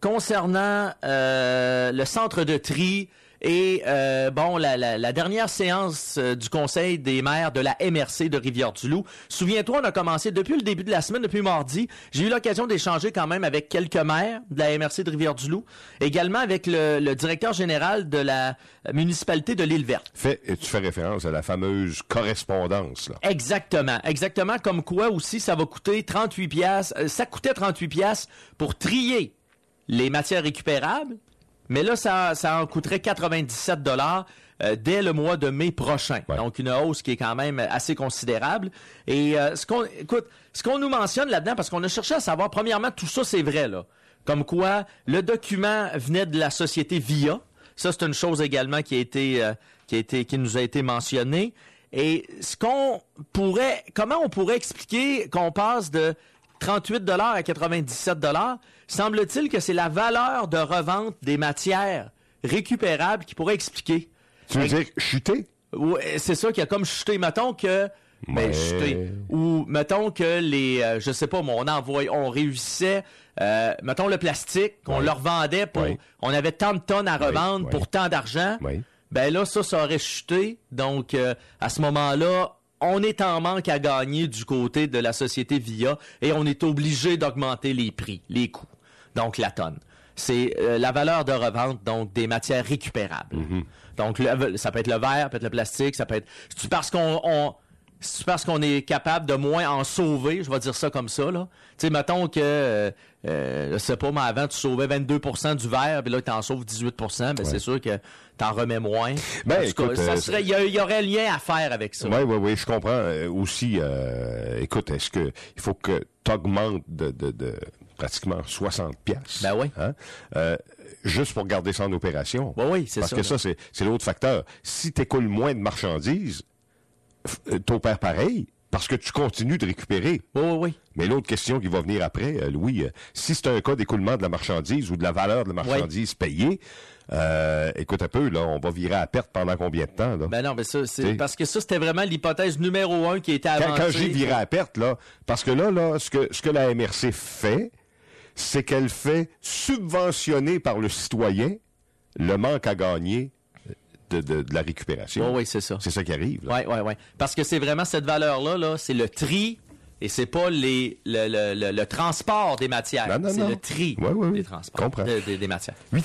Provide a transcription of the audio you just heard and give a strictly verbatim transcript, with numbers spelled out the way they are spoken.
concernant euh, le centre de tri et euh, bon la, la, la dernière séance euh, du Conseil des maires de la M R C de Rivière-du-Loup. Souviens-toi, on a commencé depuis le début de la semaine, depuis mardi. J'ai eu l'occasion d'échanger quand même avec quelques maires de la M R C de Rivière-du-Loup, également avec le, le directeur général de la municipalité de l'Île-Verte. Fait, tu fais référence à la fameuse correspondance, là. Exactement, exactement, comme quoi aussi ça va coûter trente-huit piastres, euh, ça coûtait trente-huit piastres pour trier les matières récupérables. Mais là, ça, ça en coûterait quatre-vingt-dix-sept dollars euh, dès le mois de mai prochain. Ouais. Donc, une hausse qui est quand même assez considérable. Et euh, ce qu'on, écoute, ce qu'on nous mentionne là-dedans, parce qu'on a cherché à savoir, premièrement, tout ça, c'est vrai, là. Comme quoi, le document venait de la société Via. Ça, c'est une chose également qui a été, euh, qui a été, qui nous a été mentionnée. Et ce qu'on pourrait, comment on pourrait expliquer qu'on passe de trente-huit dollars à quatre-vingt-dix-sept dollars, semble-t-il que c'est la valeur de revente des matières récupérables qui pourrait expliquer. Tu veux Et, dire chuter? Oui, c'est ça qui a comme chuté. Mettons que... Mais... Ben, chuter. Ou mettons que les... Euh, je sais pas, moi, on envoyait, on réussissait... Euh, mettons le plastique, qu'on oui. leur vendait pour... Oui. On avait tant de tonnes à revendre oui. pour oui. tant d'argent. Oui. Ben là, ça, ça aurait chuté. Donc, euh, à ce moment-là... On est en manque à gagner du côté de la société Via et on est obligé d'augmenter les prix, les coûts. Donc, la tonne. C'est euh, la valeur de revente, donc, des matières récupérables. Mm-hmm. Donc, le, ça peut être le verre, peut être le plastique, ça peut être... C'est parce qu'on... On, c'est parce qu'on est capable de moins en sauver, je vais dire ça comme ça, là. Tu sais, mettons que, euh, euh, je sais pas, mais avant, tu sauvais vingt-deux pour cent du verre, puis là, tu en sauves dix-huit pour cent, ben ouais. c'est sûr que t'en remets moins. Ben, en tout écoute, cas, ça euh, serait, il y, y aurait lien à faire avec ça. Oui, oui, oui, je comprends. Euh, aussi, euh, écoute, est-ce que il faut que tu augmentes de, de, de pratiquement soixante piastres? Ben oui. Hein? Euh, juste pour garder ça en opération. Ben oui, c'est Parce ça. Parce que là. ça, c'est, c'est l'autre facteur. Si tu écoules moins de marchandises, t'opères pareil. Parce que tu continues de récupérer. Oui, oui, oui. Mais l'autre question qui va venir après, euh, Louis, euh, si c'est un cas d'écoulement de la marchandise ou de la valeur de la marchandise oui. payée, euh, écoute un peu, là, on va virer à perte pendant combien de temps, là? Ben non, mais ça, c'est T'sais? parce que ça, c'était vraiment l'hypothèse numéro un qui était avancée. Quand, quand j'ai viré à perte, là, parce que là, là, ce que, ce que la M R C fait, c'est qu'elle fait subventionner par le citoyen le manque à gagner De, de, de la récupération. Oui, oui, c'est ça. C'est ça qui arrive. Oui, oui, oui. Parce que c'est vraiment cette valeur-là, là, c'est le tri et c'est pas les le, le, le, le transport des matières. Non, non, c'est non. le tri oui, oui, oui. des transports, de, de, des matières.